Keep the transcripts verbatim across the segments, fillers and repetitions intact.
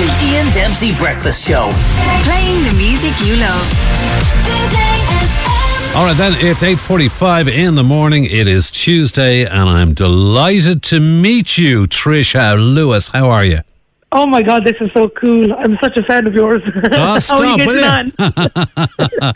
The Ian Dempsey Breakfast Show. Playing the music you love. Today F M. All right, then, it's eight forty-five in the morning. It is Tuesday, and I'm delighted to meet you, Trisha Lewis. How are you? Oh my God, this is so cool. I'm such a fan of yours. Oh, stop, How are you will getting you? on?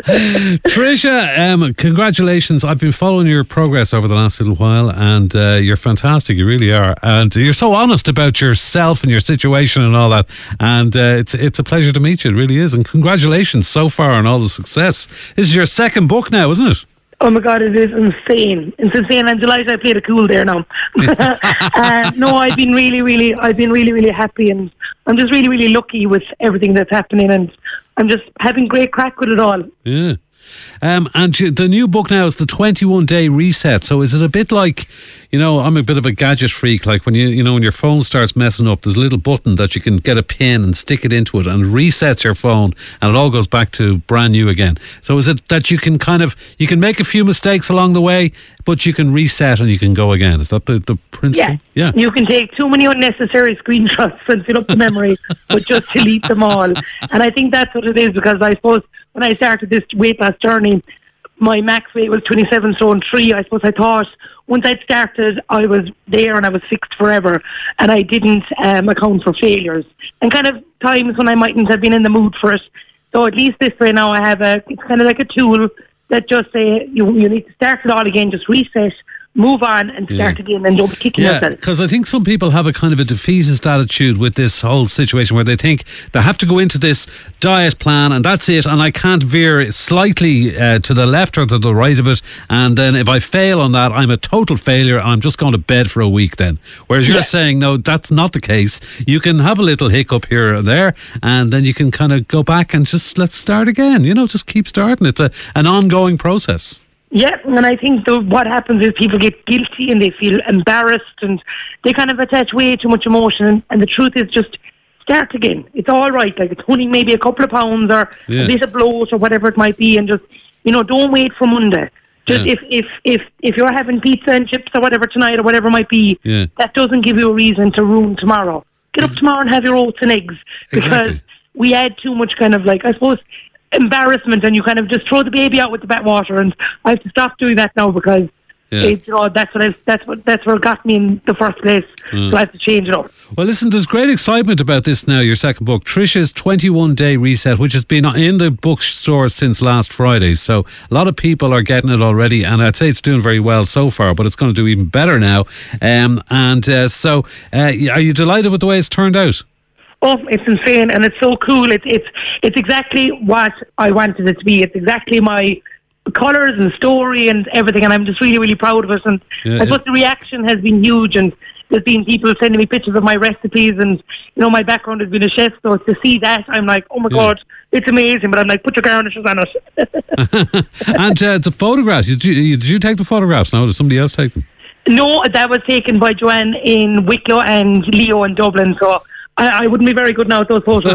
Trisha, um, congratulations. I've been following your progress over the last little while, and uh, you're fantastic. You really are. And you're so honest about yourself and your situation and all that. And uh, it's it's a pleasure to meet you. It really is. And congratulations so far on all the success. This is your second book now, isn't it? Oh my God, it is insane. It's insane. I'm delighted I played it cool there now. uh, no, I've been really, really, I've been really, really happy, and I'm just really, really lucky with everything that's happening, and I'm just having great crack with it all. Yeah. Um, and you- the new book now is the twenty-one day reset. So is it a bit like, you know, I'm a bit of a gadget freak. Like when you, you know, when your phone starts messing up, there's a little button that you can get a pin and stick it into it and resets your phone, and it all goes back to brand new again. So is it that you can kind of, you can make a few mistakes along the way, but you can reset and you can go again? Is that the, the principle? Yeah. You can take too many unnecessary screenshots and fill up the memory, but just delete them all. And I think that's what it is, because I suppose when I started this weight loss journey, my max weight was twenty-seven stone three. I suppose I thought once I'd started, I was there and I was fixed forever, and I didn't um, account for failures and kind of times when I mightn't have been in the mood for it. So at least this way now I have a, it's kind of like a tool that just say you you need to start it all again, just reset, move on and start Yeah. again, and don't be kicking Yeah, yourself. because I think some people have a kind of a defeatist attitude with this whole situation where they think they have to go into this diet plan and that's it, and I can't veer slightly uh, to the left or to the right of it, and then if I fail on that, I'm a total failure and I'm just going to bed for a week then. Whereas you're Yeah. saying, no, that's not the case. You can have a little hiccup here or there, and then you can kind of go back and just let's start again. You know, just keep starting. It's a an ongoing process. Yeah, and I think the, what happens is people get guilty and they feel embarrassed and they kind of attach way too much emotion. And, and the truth is just start again. It's all right. Like it's only maybe a couple of pounds or Yeah. a bit of bloat or whatever it might be. And just, you know, don't wait for Monday. Just Yeah. if, if, if, if you're having pizza and chips or whatever tonight or whatever it might be, Yeah. that doesn't give you a reason to ruin tomorrow. Get up tomorrow and have your oats and eggs. Because Exactly. we add too much kind of like, I suppose, embarrassment, and you kind of just throw the baby out with the bathwater, and I have to stop doing that now because Yeah. it's, you know, that's what I, that's what that's what got me in the first place. Mm. So I have to change it up. Well, listen, there's great excitement about this now, your second book, Trisha's twenty-one day reset, which has been in the bookstores since last Friday. So a lot of people are getting it already, and I'd say it's doing very well so far, but it's going to do even better now. Um, and uh, so uh, are you delighted with the way it's turned out? Oh, it's insane, and it's so cool. It's it's it's exactly what I wanted it to be. It's exactly my colours and story and everything, and I'm just really, really proud of it. And Yeah, I suppose the reaction has been huge, and there's been people sending me pictures of my recipes, and you know my background has been a chef, so to see that, I'm like, oh my Yeah. God, it's amazing. But I'm like, put your garnishes on it. And uh, the photographs, did you, did you take the photographs now? Did somebody else take them? No, that was taken by Joanne in Wicklow and Leo in Dublin, so I, I wouldn't be very good now at those photos.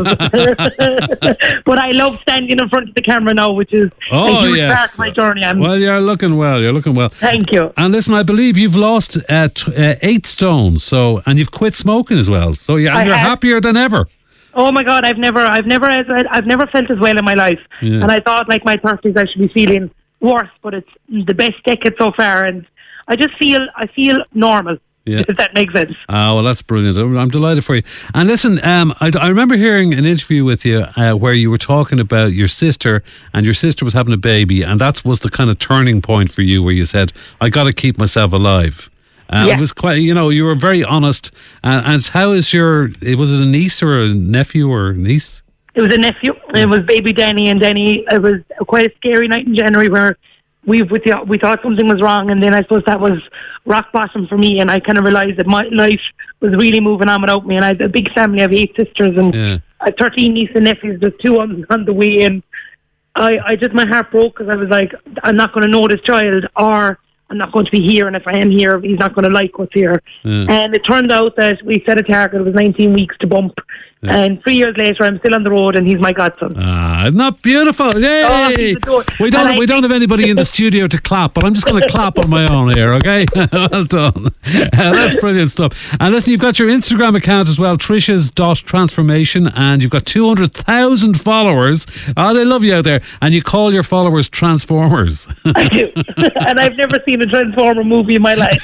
But I love standing in front of the camera now, which is Oh, a huge yes. part of my journey. I'm, Well, you're looking well. You're looking well. Thank you. And listen, I believe you've lost uh, t- uh, eight stone, so and you've quit smoking as well. So you're, I and you're have. happier than ever. Oh my God, I've never, I've never, I've never felt as well in my life. Yeah. And I thought, like my thirties, I should be feeling worse, but it's the best decade so far, and I just feel, I feel normal. Yeah. If that makes sense. Ah, well, that's brilliant. I'm I'm delighted for you. And listen, um, I, I remember hearing an interview with you uh, where you were talking about your sister, and your sister was having a baby, and that was the kind of turning point for you, where you said, "I got to keep myself alive." Uh, Yeah. It was quite, you know, you were very honest. And, and how is your? Was it a niece or a nephew or a niece? It was a nephew. It was baby Danny, and Danny. It was quite a scary night in January where we we thought we thought something was wrong, and then I suppose that was rock bottom for me, and I kind of realised that my life was really moving on without me. And I have a big family. I have eight sisters, and Yeah. I have thirteen nieces and nephews. There's two on on the way, and I I just my heart broke because I was like, I'm not going to know this child, or I'm not going to be here, and if I am here, he's not going to like what's here. Yeah. And it turned out that we set a target. It was nineteen weeks to bump. And three years later, I'm still on the road, and he's my godson. Ah, isn't that beautiful? Yay! Oh, he's adored. we And don't I we don't think- have anybody in the studio to clap, but I'm just going to clap on my own here, okay? Well done. Uh, that's brilliant stuff. And listen, you've got your Instagram account as well, Trishas dot transformation, and you've got two hundred thousand followers. Oh, they love you out there. And you call your followers Transformers. I do. And I've never seen a Transformer movie in my life.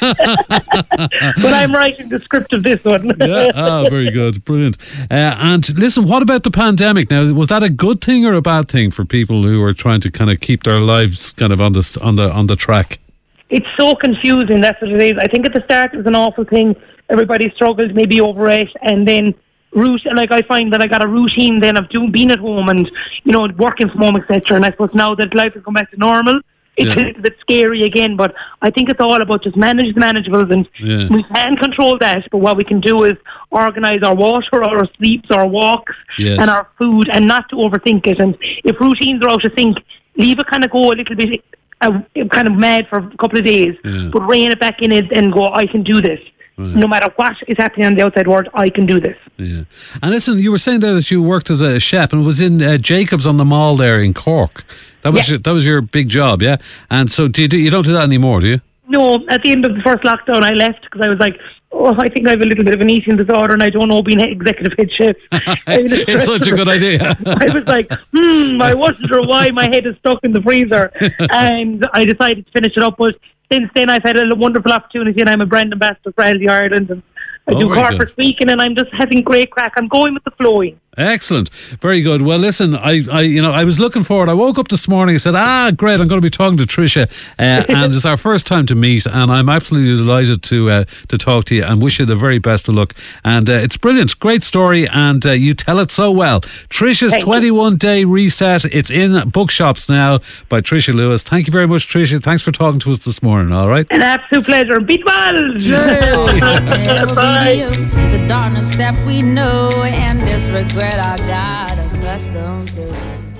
But I'm writing the script of this one. Yeah, oh, very good, brilliant. Uh, and listen, what about the pandemic now? Was that a good thing or a bad thing for people who are trying to kind of keep their lives kind of on the on the on the track? It's so confusing, that's what it is. I think at the start it was an awful thing. Everybody struggled maybe over it, and then route, like I find that I got a routine then of doing, being at home and, you know, working from home, et cetera. And I suppose now that life has come back to normal, it's Yeah. a little bit scary again, but I think it's all about just manage the manageables, and Yeah. we can control that, but what we can do is organise our water, our sleeps, our walks, Yes. and our food, and not to overthink it. And if routines are out of sync, leave it kind of go a little bit uh, kind of mad for a couple of days, Yeah. but rein it back in it and go, I can do this. Right. No matter what is happening on the outside world, I can do this. Yeah. And listen, you were saying there that you worked as a chef and was in uh, Jacobs on the Mall there in Cork. That was Yeah. your, that was your big job, yeah. And so do you do, you don't do that anymore, do you? No, at the end of the first lockdown, I left because I was like, oh, I think I have a little bit of an eating disorder and I don't know being executive head chef. It's such a good idea. I was like, hmm, I wasn't sure why my head is stuck in the freezer. And I decided to finish it up. But since then, I've had a wonderful opportunity, and I'm a brand ambassador for Healthy Ireland. And I Oh, do very corporate good. speaking, and I'm just having great crack. I'm going with the flowing. Excellent, very good. Well, listen, I, I, you know, I was looking forward. I woke up this morning and said, "Ah, great! I'm going to be talking to Trisha, uh, and it's our first time to meet, and I'm absolutely delighted to uh, to talk to you and wish you the very best of luck. And uh, it's brilliant, great story, and uh, you tell it so well. Trisha's Thank you. twenty-one day reset. It's in bookshops now by Trisha Lewis. Thank you very much, Trisha. Thanks for talking to us this morning. All right. An absolute pleasure. Beat Wells! Bye. It's a darkness that we know and this regret I got accustomed to.